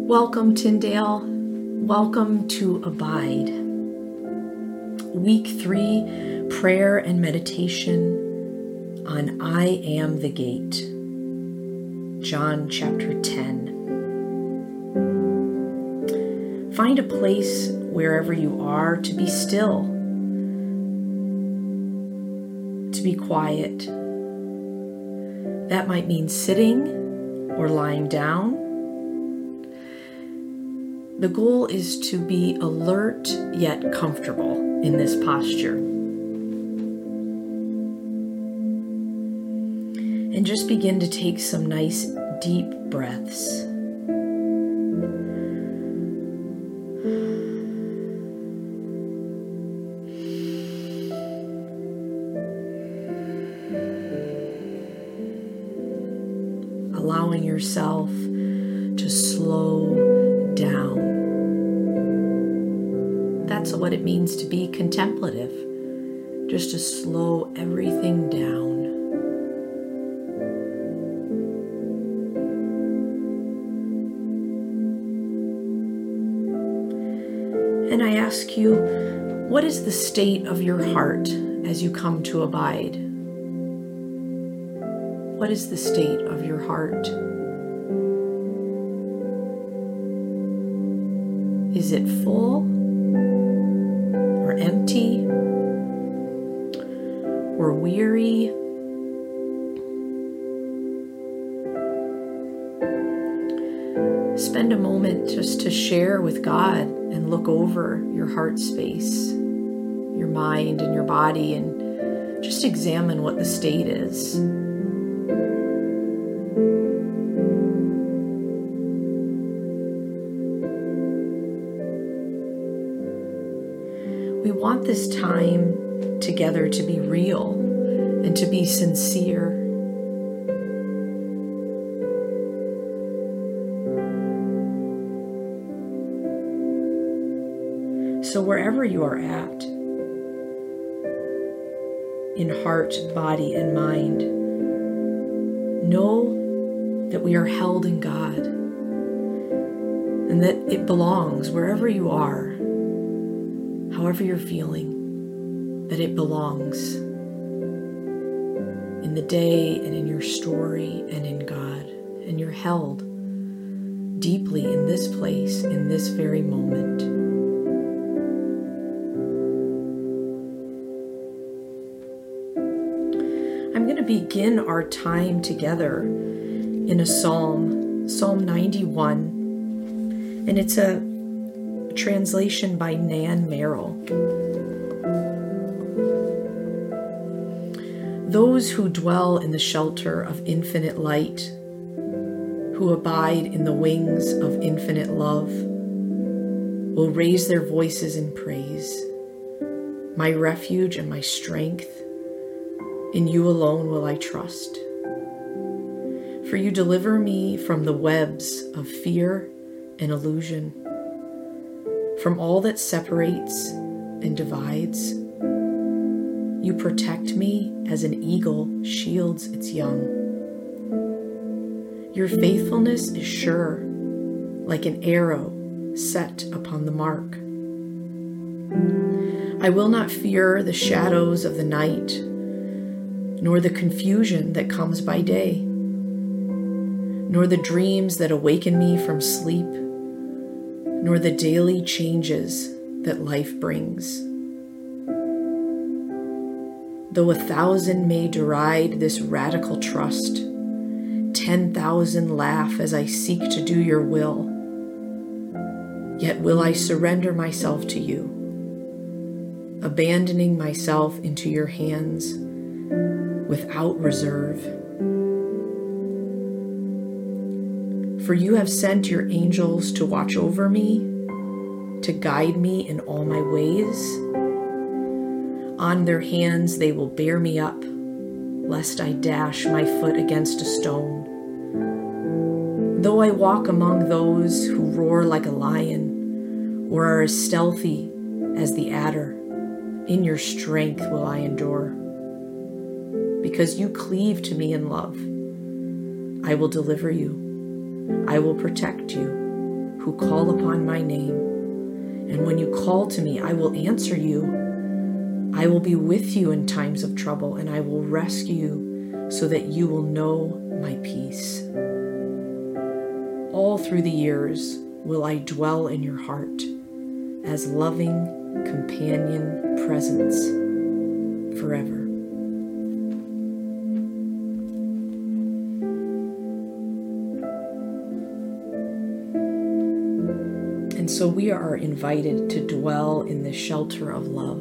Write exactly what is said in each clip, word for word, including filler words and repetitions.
Welcome, Tyndale. Welcome to Abide. Week three, prayer and meditation on I Am the Gate. John chapter ten. Find a place wherever you are to be still, to be quiet. That might mean sitting or lying down. The goal is to be alert yet comfortable in this posture. And just begin to take some nice deep breaths. Allowing yourself to slow down. That's what it means to be contemplative, just to slow everything down. And I ask you, what is the state of your heart as you come to abide? What is the state of your heart? Is it full or empty or weary? Spend a moment just to share with God and look over your heart space, your mind and your body, and just examine what the state is. We want this time together to be real and to be sincere. So wherever you are at, in heart, body, and mind, know that we are held in God and that it belongs wherever you are. However you're feeling, that it belongs in the day and in your story and in God. And you're held deeply in this place, in this very moment. I'm going to begin our time together in a psalm, Psalm ninety-one, and it's a translation by Nan Merrill. Those who dwell in the shelter of infinite light, who abide in the wings of infinite love, will raise their voices in praise. My refuge and my strength, in you alone will I trust. For you deliver me from the webs of fear and illusion, from all that separates and divides. You protect me as an eagle shields its young. Your faithfulness is sure, like an arrow set upon the mark. I will not fear the shadows of the night, nor the confusion that comes by day, nor the dreams that awaken me from sleep, nor the daily changes that life brings. Though a thousand may deride this radical trust, ten thousand laugh as I seek to do your will, yet will I surrender myself to you, abandoning myself into your hands without reserve. For you have sent your angels to watch over me, to guide me in all my ways. On their hands they will bear me up, lest I dash my foot against a stone. Though I walk among those who roar like a lion, or are as stealthy as the adder, in your strength will I endure. Because you cleave to me in love, I will deliver you. I will protect you, who call upon my name. And when you call to me, I will answer you. I will be with you in times of trouble, and I will rescue you so that you will know my peace. All through the years will I dwell in your heart as loving companion presence forever. And so we are invited to dwell in the shelter of love.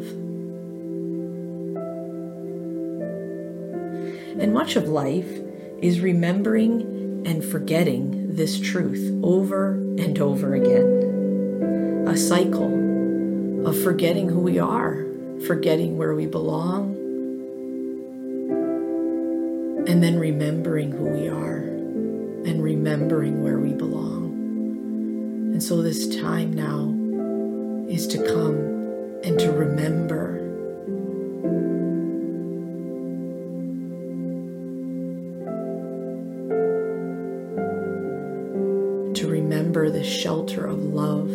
And much of life is remembering and forgetting this truth over and over again. A cycle of forgetting who we are, forgetting where we belong, and then remembering who we are and remembering where we belong. And so this time now is to come and to remember. To remember the shelter of love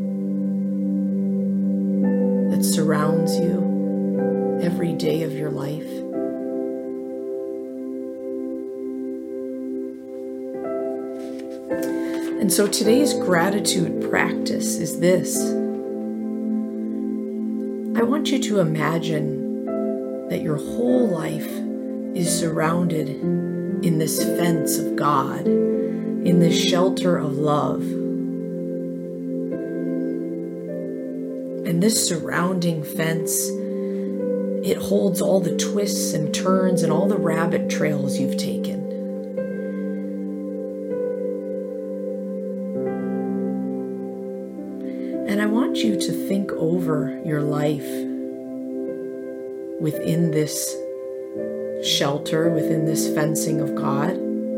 that surrounds you every day of your life. And so today's gratitude practice is this. I want you to imagine that your whole life is surrounded in this fence of God, in this shelter of love. And this surrounding fence, it holds all the twists and turns and all the rabbit trails you've taken. And I want you to think over your life within this shelter, within this fencing of God.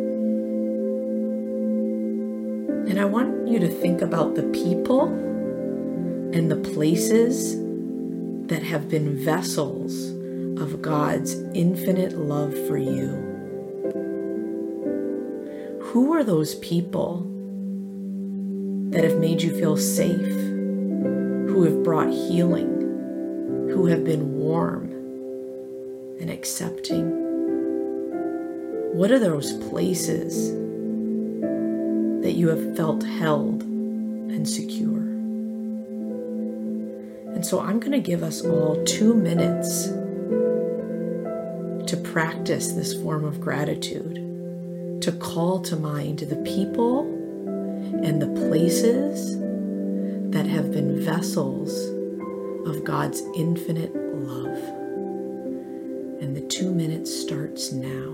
And I want you to think about the people and the places that have been vessels of God's infinite love for you. Who are those people that have made you feel safe, who have brought healing, who have been warm and accepting? What are those places that you have felt held and secure? And so I'm going to give us all two minutes to practice this form of gratitude, to call to mind the people and the places that have been vessels of God's infinite love. And the two minutes starts now.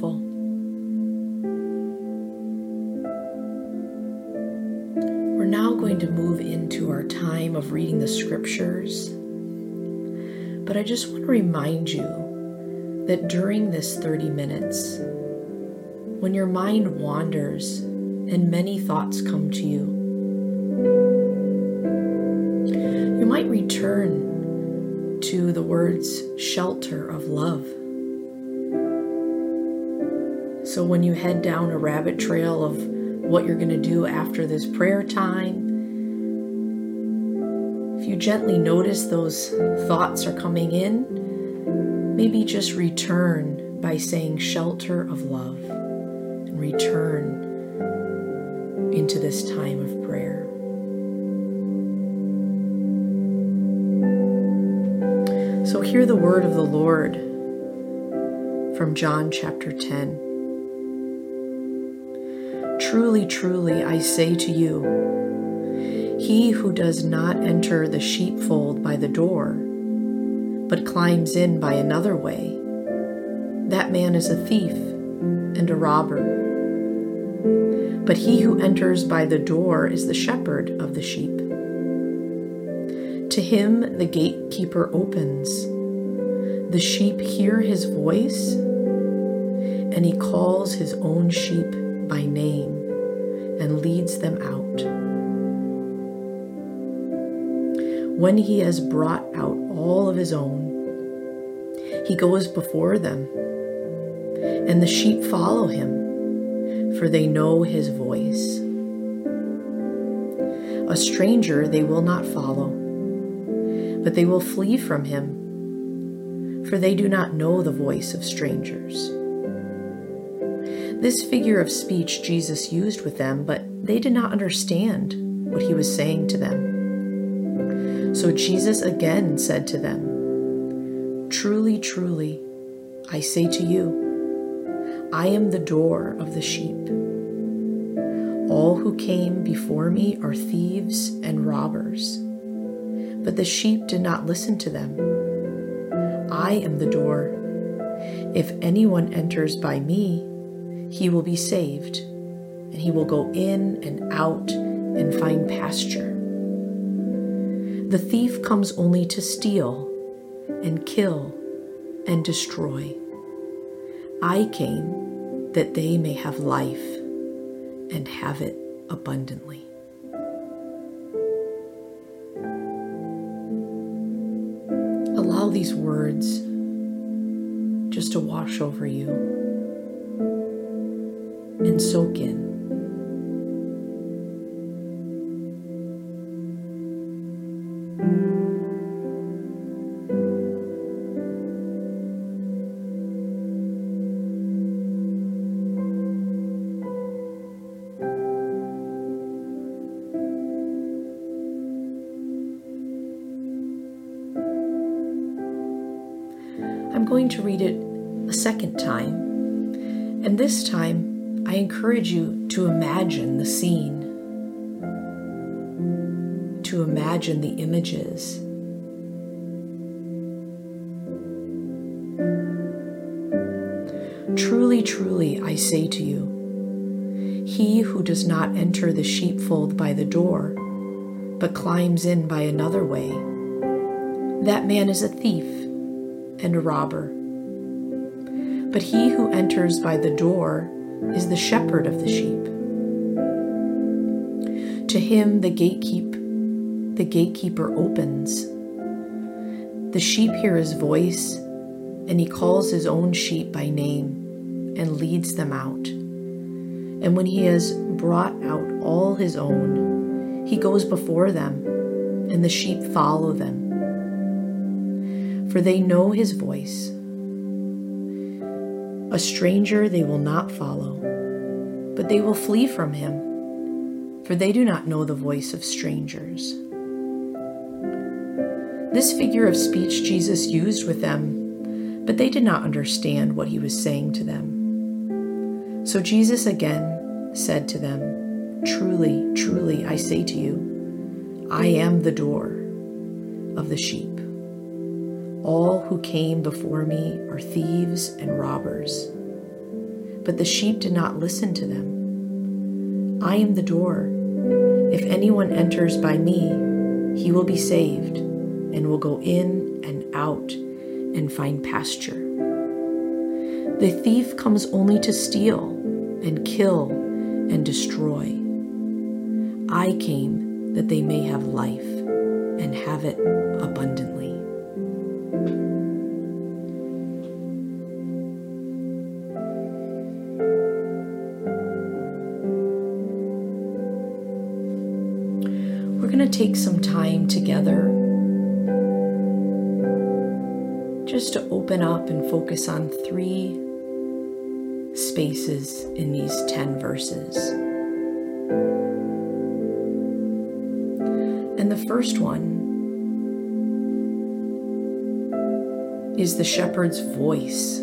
beautiful. We're now going to move into our time of reading the scriptures. But I just want to remind you that during this thirty minutes, when your mind wanders and many thoughts come to you, you might return to the words shelter of love. So when you head down a rabbit trail of what you're going to do after this prayer time, if you gently notice those thoughts are coming in, maybe just return by saying shelter of love and return into this time of prayer. So hear the word of the Lord from John chapter ten. Truly, truly, I say to you, he who does not enter the sheepfold by the door, but climbs in by another way, that man is a thief and a robber. But he who enters by the door is the shepherd of the sheep. To him the gatekeeper opens. The sheep hear his voice, and he calls his own sheep by name and leads them out. When he has brought out all of his own, he goes before them, and the sheep follow him, for they know his voice. A stranger they will not follow, but they will flee from him, for they do not know the voice of strangers. This figure of speech Jesus used with them, but they did not understand what he was saying to them. So Jesus again said to them, Truly, truly, I say to you, I am the door of the sheep. All who came before me are thieves and robbers, but the sheep did not listen to them. I am the door. If anyone enters by me, he will be saved, and he will go in and out and find pasture. The thief comes only to steal and kill and destroy. I came that they may have life and have it abundantly. Allow these words just to wash over you and soak in. I'm going to read it a second time, and this time I encourage you to imagine the scene, to imagine the images. Truly, truly, I say to you, he who does not enter the sheepfold by the door, but climbs in by another way, that man is a thief and a robber. But he who enters by the door is the shepherd of the sheep. To him the gatekeep, the gatekeeper opens. The sheep hear his voice, and he calls his own sheep by name and leads them out. And when he has brought out all his own, he goes before them, and the sheep follow them. For they know his voice. A stranger they will not follow, but they will flee from him, for they do not know the voice of strangers. This figure of speech Jesus used with them, but they did not understand what he was saying to them. So Jesus again said to them, Truly, truly, I say to you, I am the door of the sheep. All who came before me are thieves and robbers, but the sheep did not listen to them. I am the door. If anyone enters by me, he will be saved and will go in and out and find pasture. The thief comes only to steal and kill and destroy. I came that they may have life and have it abundantly. We're going to take some time together just to open up and focus on three spaces in these ten verses. And the first one is the shepherd's voice.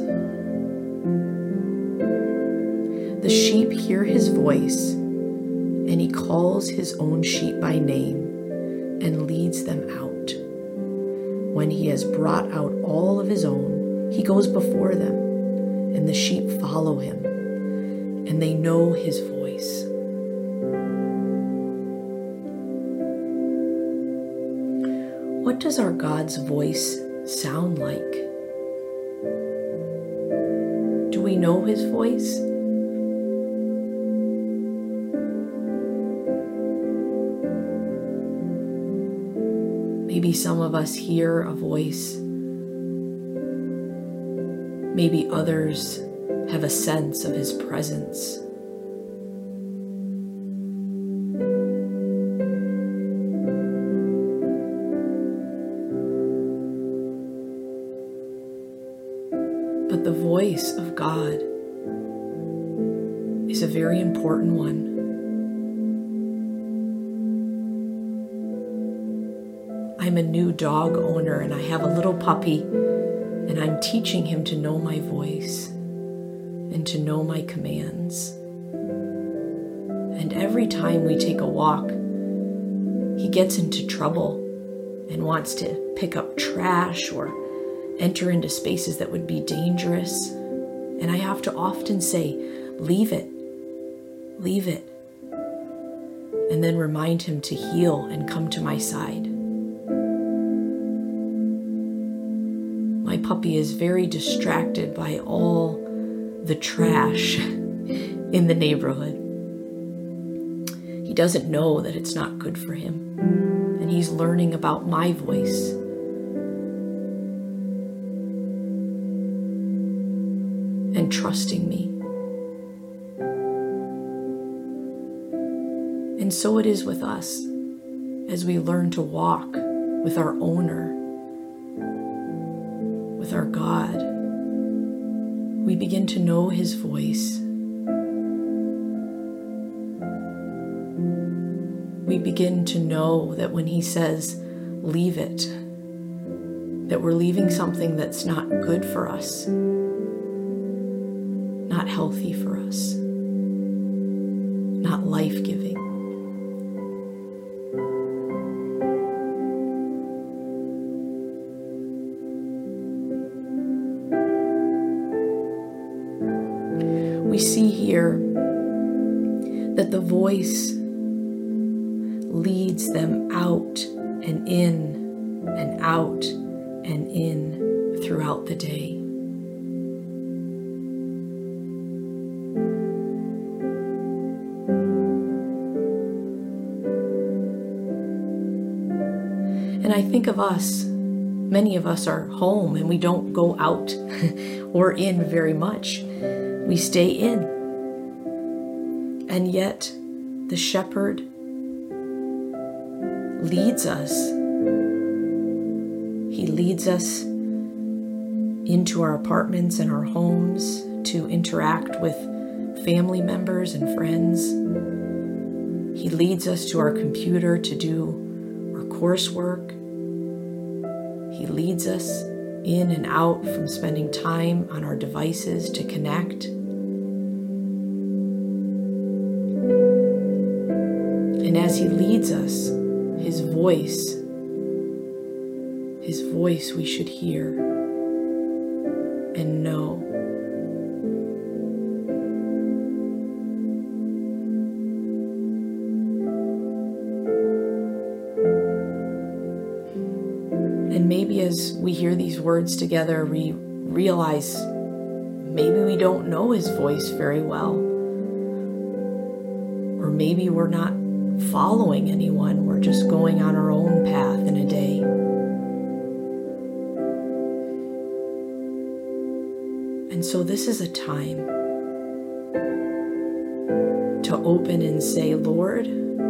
The sheep hear his voice, and he calls his own sheep by name and leads them out. When he has brought out all of his own, he goes before them, and the sheep follow him, and they know his voice. What does our God's voice sound like? Do we know his voice? Maybe some of us hear a voice. Maybe others have a sense of his presence. But the voice of God is a very important one. I'm a new dog owner and I have a little puppy, and I'm teaching him to know my voice and to know my commands. And every time we take a walk, he gets into trouble and wants to pick up trash or enter into spaces that would be dangerous. And I have to often say, leave it, leave it. And then remind him to heel and come to my side. My puppy is very distracted by all the trash in the neighborhood. He doesn't know that it's not good for him, and he's learning about my voice. And trusting me. And so it is with us as we learn to walk with our owner, with our God. We begin to know his voice. We begin to know that when he says, leave it, that we're leaving something that's not good for us, not healthy for us, not life-giving. We see here that the voice leads them out and in and out and in throughout the day. And I think of us, many of us are home and we don't go out or in very much. We stay in. And yet the shepherd leads us. He leads us into our apartments and our homes to interact with family members and friends. He leads us to our computer to do our coursework. He leads us in and out from spending time on our devices to connect. And as he leads us, his voice, his voice we should hear and know. And maybe as we hear these words together, we realize maybe we don't know his voice very well. Or maybe we're not following anyone. We're just going on our own path in a day. And so this is a time to open and say, Lord,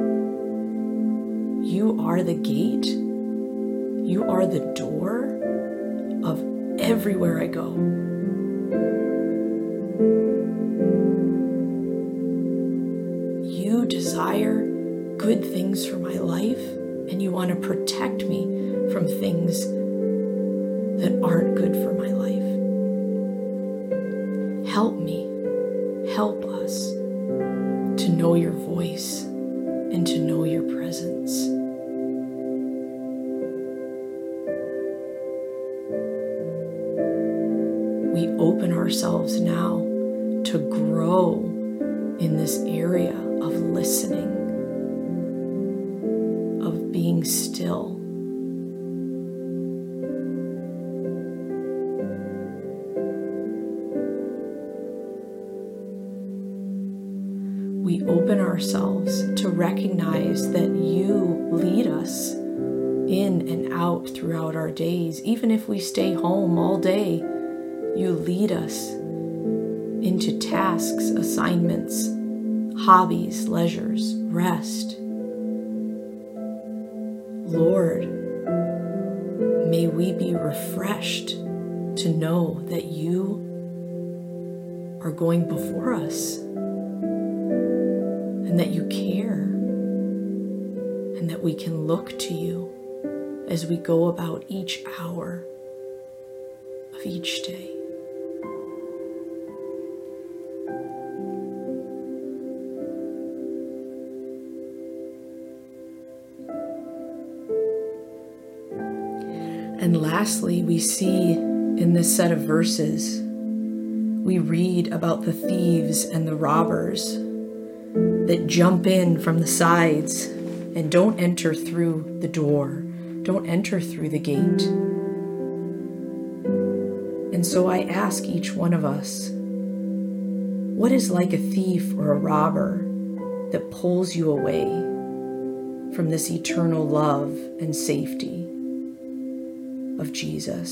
you are the gate. You are the door of everywhere I go. You desire good things for my life, and you want to protect me from things that aren't good for my life. Help me, help us to know your voice and to know your presence. We open ourselves now to grow in this area of listening, of being still. We open ourselves to recognize that you lead us in and out throughout our days. Even if we stay home all day, you lead us into tasks, assignments, hobbies, leisures, rest. Lord, may we be refreshed to know that you are going before us and that you care and that we can look to you as we go about each hour of each day. And lastly, we see in this set of verses, we read about the thieves and the robbers that jump in from the sides and don't enter through the door, don't enter through the gate. And so I ask each one of us, what is like a thief or a robber that pulls you away from this eternal love and safety of Jesus?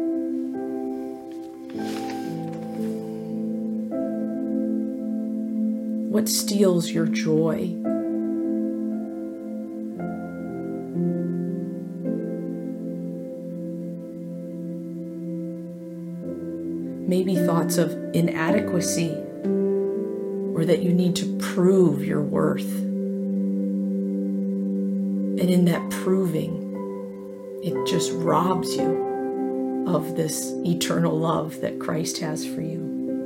What steals your joy? Maybe thoughts of inadequacy, or that you need to prove your worth. And in that proving, it just robs you of this eternal love that Christ has for you.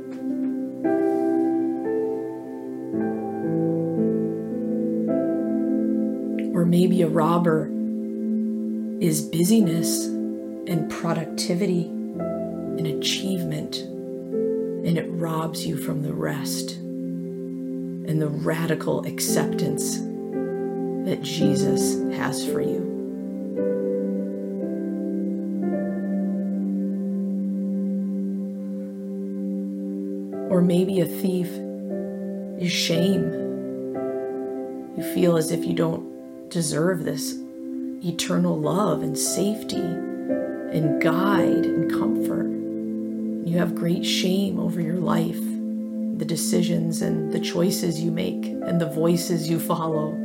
Or maybe a robber is busyness and productivity and achievement, and it robs you from the rest and the radical acceptance that Jesus has for you. Or maybe a thief is shame. You feel as if you don't deserve this eternal love and safety and guide and comfort. You have great shame over your life, the decisions and the choices you make and the voices you follow.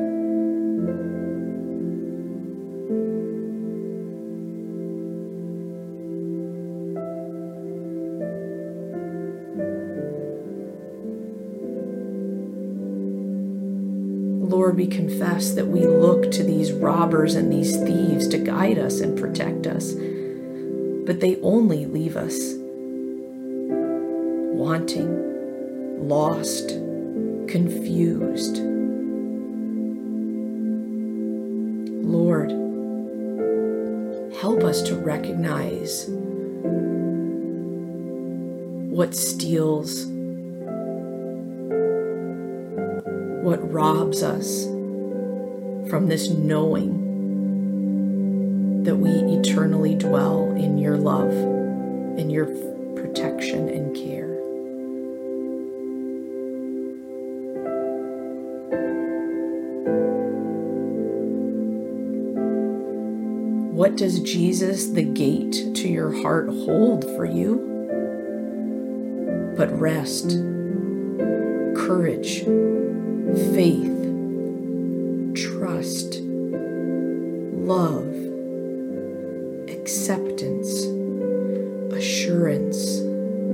Lord, we confess that we look to these robbers and these thieves to guide us and protect us, but they only leave us wanting, lost, confused. Lord, help us to recognize what steals, what robs us from this knowing that we eternally dwell in your love, in your protection and care. What does Jesus, the gate to your heart, hold for you? But rest, courage, faith, trust, love, acceptance, assurance.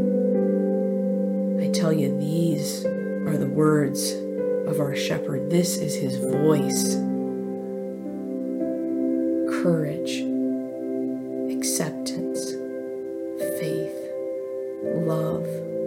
I tell you, these are the words of our shepherd. This is his voice. Courage, acceptance, faith, love.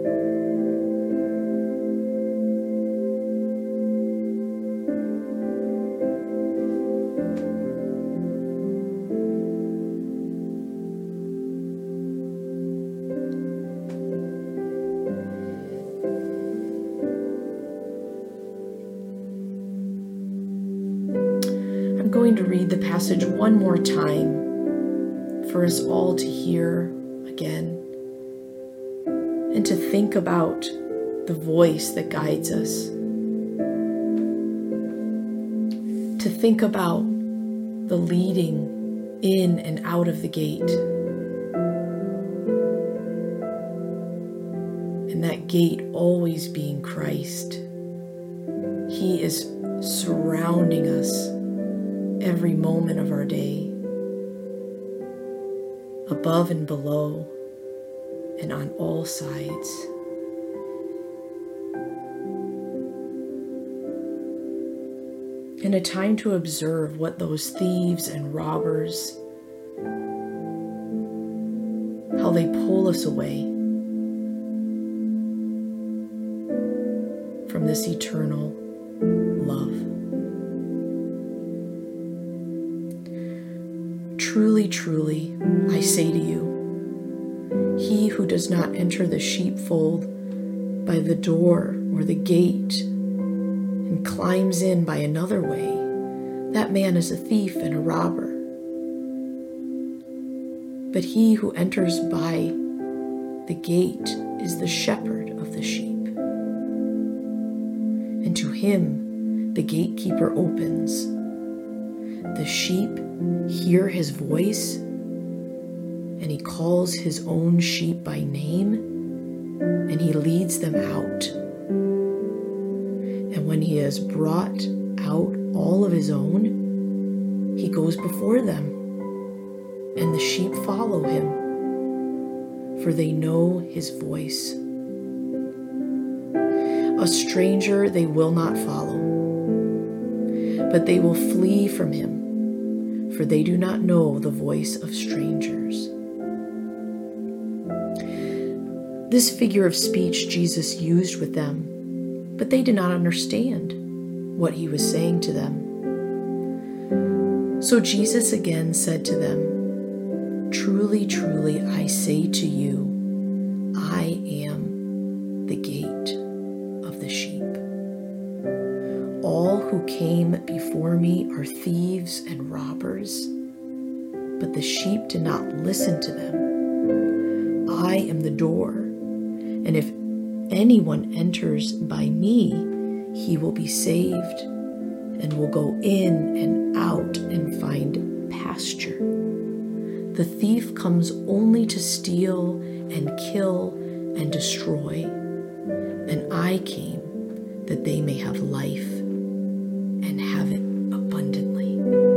I'm going to read the passage one more time for us all to hear again and to think about the voice that guides us, to think about the leading in and out of the gate, and that gate always being Christ. He is surrounding us every moment of our day, above and below, and on all sides. And a time to observe what those thieves and robbers, how they pull us away from this eternal love. Truly, truly, I say to you, he who does not enter the sheepfold by the door or the gate and climbs in by another way, that man is a thief and a robber. But he who enters by the gate is the shepherd of the sheep. And to him the gatekeeper opens. The sheep hear his voice, and he calls his own sheep by name, and he leads them out. And when he has brought out all of his own, he goes before them, and the sheep follow him, for they know his voice. A stranger they will not follow, but they will flee from him, for they do not know the voice of strangers. This figure of speech Jesus used with them, but they did not understand what he was saying to them. So Jesus again said to them, "Truly, truly, I say to you, I am the gate of the sheep. All who came before me are thieves and robbers, but the sheep did not listen to them. I am the door, and if anyone enters by me, he will be saved and will go in and out and find pasture. The thief comes only to steal and kill and destroy, and I came that they may have life and have it abundantly."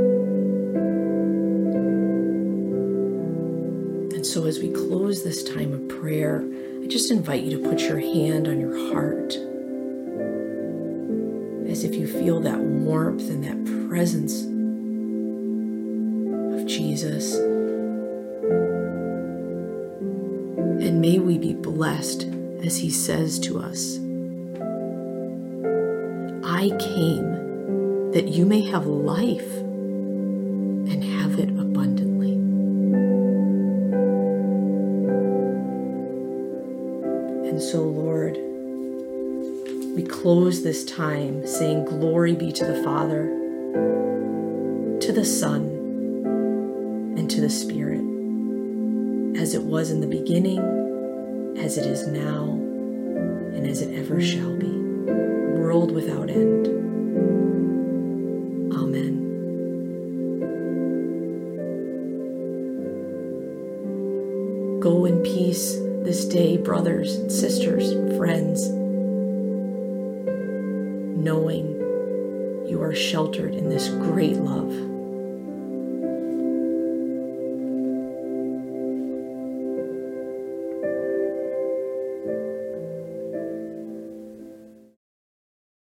And so as we close this time of prayer, I just invite you to put your hand on your heart, as if you feel that warmth and that presence of Jesus. And may we be blessed as he says to us, "I came that you may have life and have it abundantly." And so, Lord, we close this time saying, glory be to the Father, to the Son, and to the Spirit, as it was in the beginning, as it is now, and as it ever shall be, world without end. Amen. Go in peace this day, brothers and sisters, friends, knowing you are sheltered in this great love.